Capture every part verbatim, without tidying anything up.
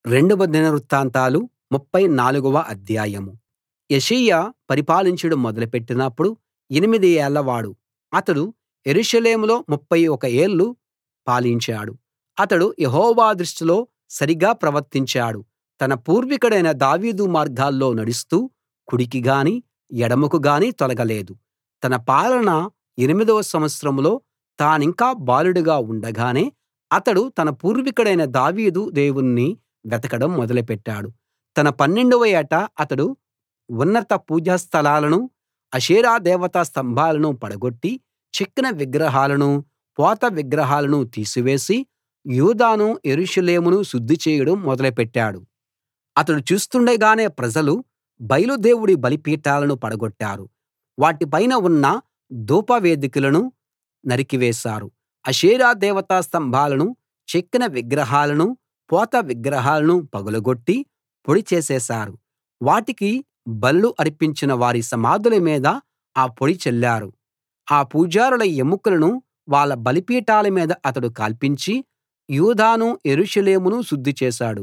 రెండవ దినవృత్తాంతాలు ముప్ఫై నాలుగవ అధ్యాయం. యోషీయా పరిపాలించడం మొదలుపెట్టినప్పుడు ఎనిమిది ఏళ్లవాడు. అతడు యెరూషలేములో ముప్ఫై ఒక ఏళ్ళు పాలించాడు. అతడు యెహోవా దృష్టిలో సరిగా ప్రవర్తించాడు. తన పూర్వికుడైన దావీదు మార్గాల్లో నడుస్తూ కుడికి గాని ఎడమకు గాని తొలగలేదు. తన పాలన ఎనిమిదవ సంవత్సరంలో తానింకా బాలుడుగా ఉండగానే అతడు తన పూర్వికుడైన దావీదు దేవుణ్ణి వెతకడం మొదలుపెట్టాడు. తన పన్నెండవ ఏట అతడు ఉన్నత పూజా స్థలాలనూ అషేరా దేవతా స్తంభాలనూ పడగొట్టి చెక్కిన విగ్రహాలనూ పోత విగ్రహాలనూ తీసివేసి యూదాను యెరూషలేమును శుద్ధి చేయడం మొదలుపెట్టాడు. అతడు చూస్తుండగానే ప్రజలు బయలు దేవుడి బలిపీఠాలను పడగొట్టారు. వాటి పైన ఉన్న ధూపవేదికలను నరికివేశారు. అషేరా దేవతా స్తంభాలనూ చెక్కిన విగ్రహాలనూ పోత విగ్రహాలనూ పగులగొట్టి పొడి చేసేశారు. వాటికి బలులు అర్పించిన వారి సమాధుల మీద ఆ పొడి చల్లారు. ఆ పూజారుల ఎముకలను వాళ్ళ బలిపీఠాల మీద అతడు కాల్పించి యూదాను యెరూషలేమును శుద్ధి చేశాడు.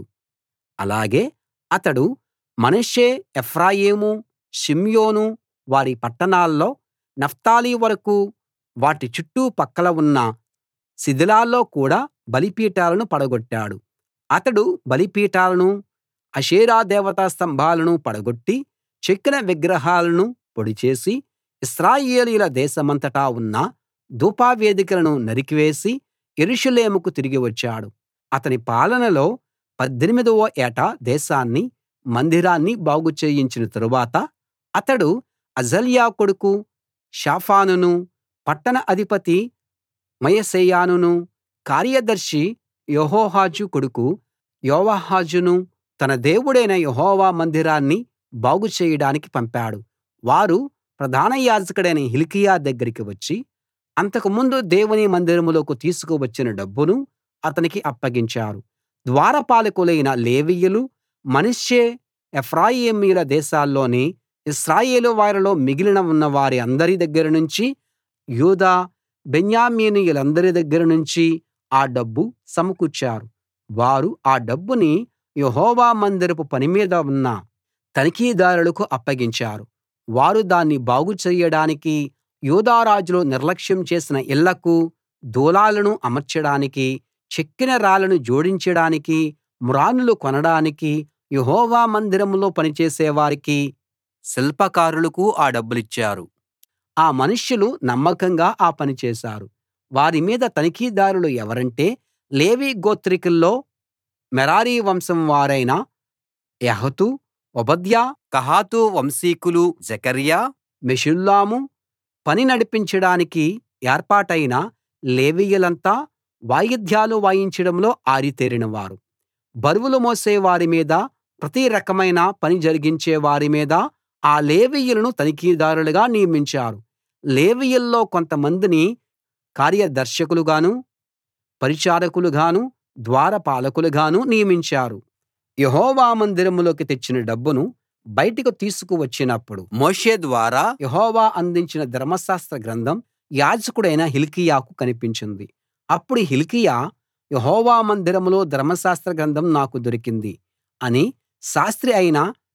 అలాగే అతడు మనష్షే ఎఫ్రాయిము షిమ్యోను వారి పట్టణాల్లో నఫ్తాలి వరకూ వాటి చుట్టు పక్కల ఉన్న శిథిలాల్లో కూడా బలిపీఠాలను పడగొట్టాడు. అతడు బలిపీఠాలనూ అషేరా దేవతా స్తంభాలనూ పడగొట్టి చెక్కిన విగ్రహాలను పొడిచేసి ఇశ్రాయేలీయుల దేశమంతటా ఉన్న ధూపవేదికలను నరికివేసి యెరూషలేముకు తిరిగి వచ్చాడు. అతని పాలనలో పద్దెనిమిదవ ఏట దేశాన్ని మందిరాన్ని బాగు చేయించిన తరువాత అతడు అజల్యా కొడుకు షాఫానునూ పట్టణ అధిపతి మయశేయానునూ కార్యదర్శి యెహోహాజు కొడుకు యోవాహాజునూ తన దేవుడైన యెహోవా మందిరాన్ని బాగు చేయడానికి పంపాడు. వారు ప్రధాన యాజకుడైన హిల్కీయా దగ్గరికి వచ్చి అంతకుముందు దేవుని మందిరంలోకి తీసుకు వచ్చిన డబ్బును అతనికి అప్పగించారు. ద్వారపాలకులైన లేవీయులు మనష్షే ఎఫ్రాయిమీయుల దేశాల్లోని ఇశ్రాయేలు వారిలో మిగిలి ఉన్న వారి అందరి దగ్గర నుంచి యూదా బెన్యామీనీయులందరి దగ్గర నుంచి ఆ డబ్బు సమకూర్చారు. వారు ఆ డబ్బుని యెహోవా మందిరపు పని మీద ఉన్న తనిఖీదారులకు అప్పగించారు. వారు దాన్ని బాగు చెయ్యడానికీ యూదా రాజులు నిర్లక్ష్యం చేసిన ఇళ్ళకు దూలాలను అమర్చడానికీ చెక్కిన రాళ్లను జోడించడానికీ మ్రానులు కొనడానికీ యెహోవా మందిరంలో పనిచేసే వారికీ శిల్పకారులకూ ఆ డబ్బులిచ్చారు. ఆ మనుష్యులు నమ్మకంగా ఆ పని చేశారు. వారి మీద తనిఖీదారులు ఎవరంటే లేవీ గోత్రికుల్లో మెరారి వంశం వారైన యహతు ఓబద్యా కహాతు వంశీకులు జెకర్యా మెషుల్లాము పని నడిపించడానికి ఏర్పాటైన లేవీయులంతా వాయిద్యాలు వాయించడంలో ఆరితేరినవారు. బరువులు మోసే వారి మీద ప్రతి రకమైన పని జరిగించే వారి మీద ఆ లేవీయులను తనిఖీదారులుగా నియమించారు. లేవీయుల్లో కొంతమందిని కార్యదర్శకులుగాను పరిచారకులుగాను ద్వారపాలకులుగాను నియమించారు. యెహోవా మందిరంలోకి తెచ్చిన డబ్బును బయటకు తీసుకు వచ్చినప్పుడు మోషే ద్వారా యెహోవా అందించిన ధర్మశాస్త్ర గ్రంథం యాజకుడైన హిల్కీయాకు కనిపించింది. అప్పుడు హిల్కీయా యెహోవా మందిరంలో ధర్మశాస్త్ర గ్రంథం నాకు దొరికింది అని శాస్త్రి అయిన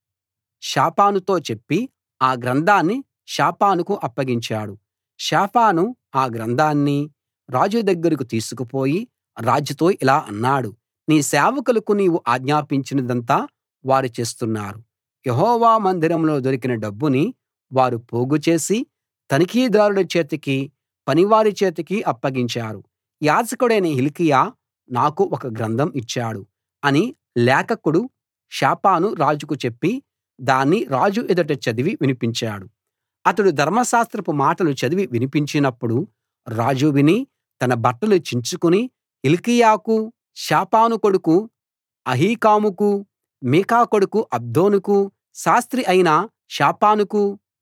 షాఫానుతో చెప్పి ఆ గ్రంథాన్ని షాఫానుకు అప్పగించాడు. షాఫాను ఆ గ్రంథాన్ని రాజు దగ్గరకు తీసుకుపోయి రాజుతో ఇలా అన్నాడు, నీ సేవకులకు నీవు ఆజ్ఞాపించినదంతా వారు చేస్తున్నారు. యెహోవా మందిరంలో దొరికిన డబ్బుని వారు పోగుచేసి తనిఖీదారుల చేతికి పనివారి చేతికి అప్పగించారు. యాజకుడైన హిల్కీయా నాకు ఒక గ్రంథం ఇచ్చాడు అని లేఖకుడు షాఫాను రాజుకు చెప్పి దాన్ని రాజు ఎదుట చదివి వినిపించాడు. అతడు ధర్మశాస్త్రపు మాటలు చదివి వినిపించినప్పుడు రాజు విని తన బట్టలు చించుకుని హిల్కీయాకు షాఫాను కొడుకు అహీకాముకు మీకా కొడుకు అబ్దోనుకు శాస్త్రి అయిన షాఫానుకు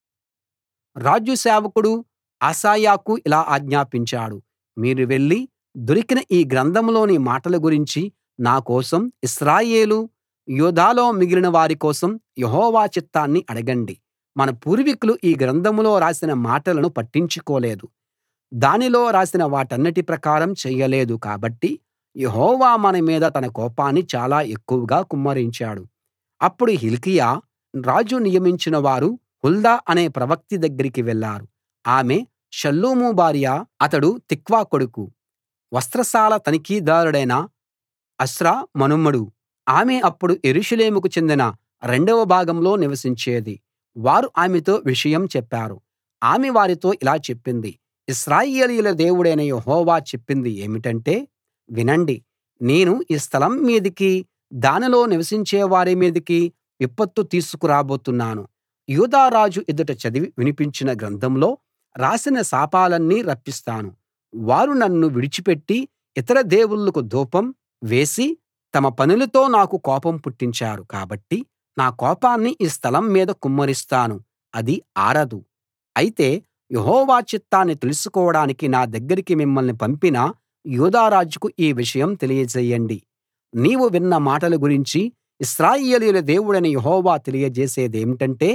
రాజు సేవకుడు అశాయాకు ఇలా ఆజ్ఞాపించాడు, మీరు వెళ్లి దొరికిన ఈ గ్రంథంలోని మాటల గురించి నా కోసం ఇశ్రాయేలు యూదాలో మిగిలిన వారి కోసం యెహోవా చిత్తాన్ని అడగండి. మన పూర్వీకులు ఈ గ్రంథంలో రాసిన మాటలను పట్టించుకోలేదు, దానిలో రాసిన వాటన్నిటి ప్రకారం చెయ్యలేదు కాబట్టి యెహోవా మన మీద తన కోపాన్ని చాలా ఎక్కువగా కుమ్మరించాడు. అప్పుడు హిల్కీయా రాజు నియమించిన వారు హుల్దా అనే ప్రవక్త దగ్గరికి వెళ్లారు. ఆమె షల్లూము భార్య, అతడు తిక్వా కొడుకు, వస్త్రశాల తనిఖీదారుడైన అస్రా మనుమడు. ఆమె అప్పుడు యెరూషలేముకు చెందిన రెండవ భాగంలో నివసించేది. వారు ఆమెతో విషయం చెప్పారు. ఆమె వారితో ఇలా చెప్పింది: ఇశ్రాయేలీయుల దేవుడైన యెహోవా చెప్పింది ఏమిటంటే, వినండి. నేను ఈ స్థలం మీదికి, దానిలో నివసించే వారి మీదికి విపత్తు తీసుకురాబోతున్నాను. యూదా రాజు ఎదుట చదివి వినిపించిన గ్రంథంలో రాసిన శాపాలన్నీ రప్పిస్తాను. వారు నన్ను విడిచిపెట్టి ఇతర దేవుళ్ళకు ధూపం వేసి తమ పనులతో నాకు కోపం పుట్టించారు కాబట్టి నా కోపాన్ని ఈ స్థలం మీద కుమ్మరిస్తాను, అది ఆరదు. అయితే యెహోవా చిత్తాన్ని తెలుసుకోవడానికి నా దగ్గరికి మిమ్మల్ని పంపిన యూదా రాజుకు ఈ విషయం తెలియజేయండి. నీవు విన్న మాటల గురించి ఇశ్రాయేలీయుల దేవుడైన యెహోవా తెలియజేసేదేమిటంటే,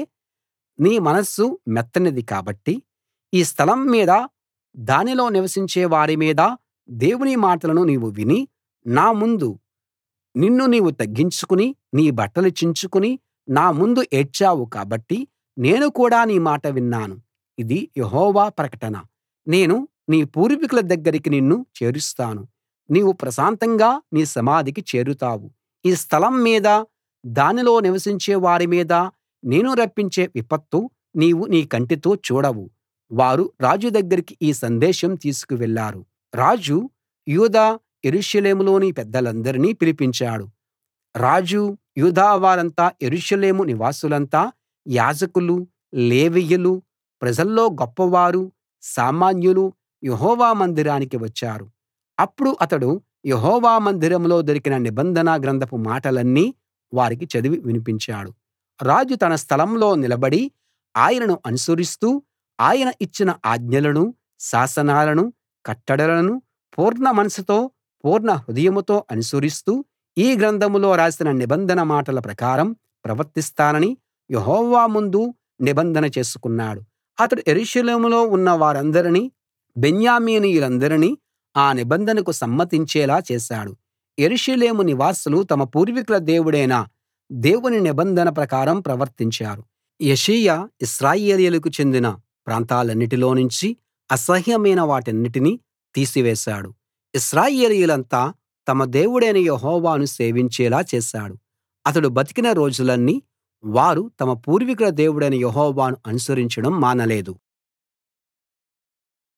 నీ మనస్సు మెత్తనిది కాబట్టి ఈ స్థలం మీద, దానిలో నివసించే వారి మీద దేవుని మాటలను నీవు విని నా ముందు నిన్ను నీవు తగ్గించుకుని నీ బట్టలు చించుకుని నా ముందు ఏడ్చావు కాబట్టి నేను కూడా నీ మాట విన్నాను. ఇది యెహోవా ప్రకటన. నేను నీ పూర్వీకుల దగ్గరికి నిన్ను చేరుస్తాను. నీవు ప్రశాంతంగా నీ సమాధికి చేరుతావు. ఈ స్థలం మీద, దానిలో నివసించే వారి మీద నేను రప్పించే విపత్తు నీవు నీ కంటితో చూడవు. వారు రాజు దగ్గరికి ఈ సందేశం తీసుకు వెళ్లారు. రాజు యూదా, యెరూషలేములోని పెద్దలందరినీ పిలిపించాడు. రాజు, యూదా వారంతా, యెరూషలేము నివాసులంతా, యాజకులు, లేవీయులు, ప్రజల్లో గొప్పవారు, సామాన్యులు యెహోవా మందిరానికి వచ్చారు. అప్పుడు అతడు యెహోవా మందిరంలో దొరికిన నిబంధన గ్రంథపు మాటలన్నీ వారికి చదివి వినిపించాడు. రాజు తన స్థలంలో నిలబడి ఆయనను అనుసరిస్తూ, ఆయన ఇచ్చిన ఆజ్ఞలను, శాసనాలను, కట్టడలను పూర్ణ మనసుతో, పూర్ణ హృదయంతో అనుసరిస్తూ ఈ గ్రంథంలో రాసిన నిబంధన మాటల ప్రకారం ప్రవర్తిస్తానని యెహోవా ముందు నిబంధన చేసుకున్నాడు. అతడు యెరూషలేములో ఉన్న వారందరినీ, బెన్యామీనీయులందరినీ ఆ నిబంధనకు సమ్మతించేలా చేశాడు. యెరూషలేము నివాసులు తమ పూర్వీకుల దేవుడైన దేవుని నిబంధన ప్రకారం ప్రవర్తించారు. యోషీయా ఇశ్రాయేలీయులకు చెందిన ప్రాంతాలన్నిటిలోనుంచి అసహ్యమైన వాటన్నిటినీ తీసివేశాడు. ఇశ్రాయేలీయులంతా తమ దేవుడైన యెహోవాను సేవించేలా చేశాడు. అతడు బతికిన రోజులన్నీ వారు తమ పూర్వీకుల దేవుడైన యెహోవాను అనుసరించడం మానలేదు.